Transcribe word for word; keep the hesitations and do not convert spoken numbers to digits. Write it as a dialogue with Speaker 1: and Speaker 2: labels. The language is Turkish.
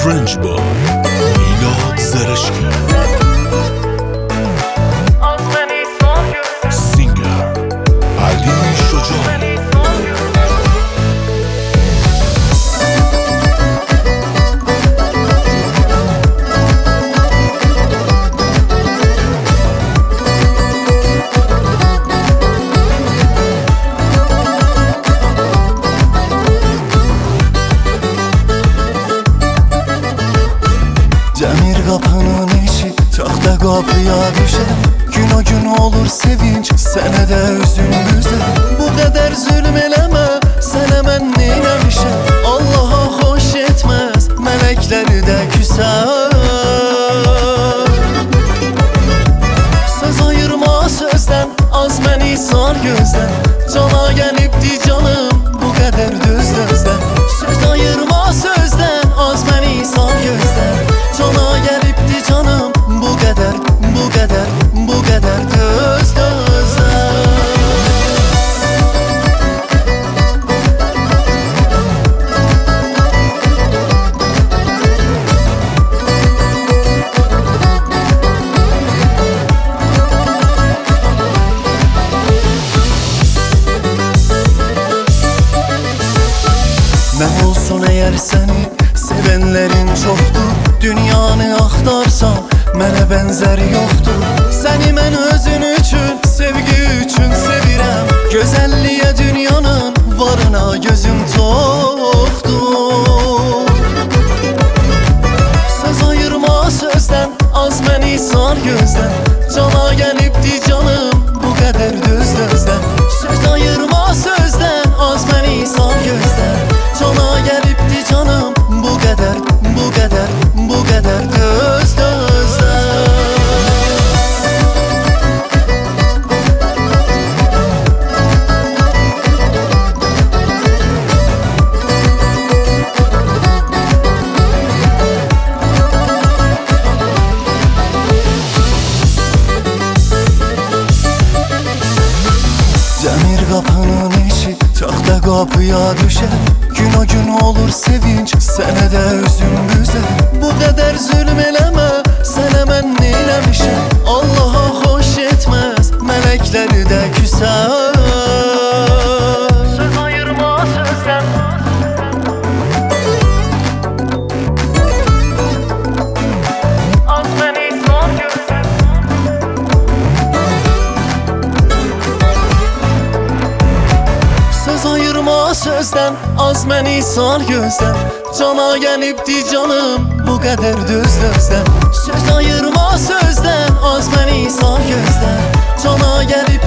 Speaker 1: Frenchboy Milad Zereshki Singer Ali Shojai
Speaker 2: Demir kapının içi tahta kapıya düşer. Gün o gün olur sevinç, sene de üzüm güzel. Bu kadar zulüm eleme, sen hemen neylemişim. Allah'a hoş etmez, melekleri de küser. Söz ayırma sözden, az beni sar gözden. Cana gelipti canım, bu kadar düz düzden. Söz ayırma sözden, az beni sar gözden. Cana gelipti canım, bu kadar, bu kadar, bu kadar düz düzden. Ne olsun eğer seni sevenlerin çoktur. Dünyanı axtarsan mənə bənzər yoxdur. Səni mən özün üçün, sevgi üçün sevirəm. Gözəlliyə dünyanın varına gözüm toxdur. Söz ayırma sözdən, az məni sar gözdən. Cana gəlibdi canım, bu qədər düz düzdən. Söz ayırma sözdən, az məni sar gözdən. Cana gəlibdi canım, bu qədər, bu qədər, bu qədər düz düzdən. Demir kapının içi tahta kapıya düşer. Gün o gün olur sevinç, sene de üzüm güzel. Bu kadar zulüm eleme, sen hemen neylemişim. Allah'a hoş etmez, melekleri de küser. Söz ayırma sözden, az beni sor gözden. Söz ayırma sözden, az məni sar gözdən. Cana gəlibdi canım, bu qədər düz düzdən. Söz ayırma sözdən, az məni sar gözdən. Cana gəlib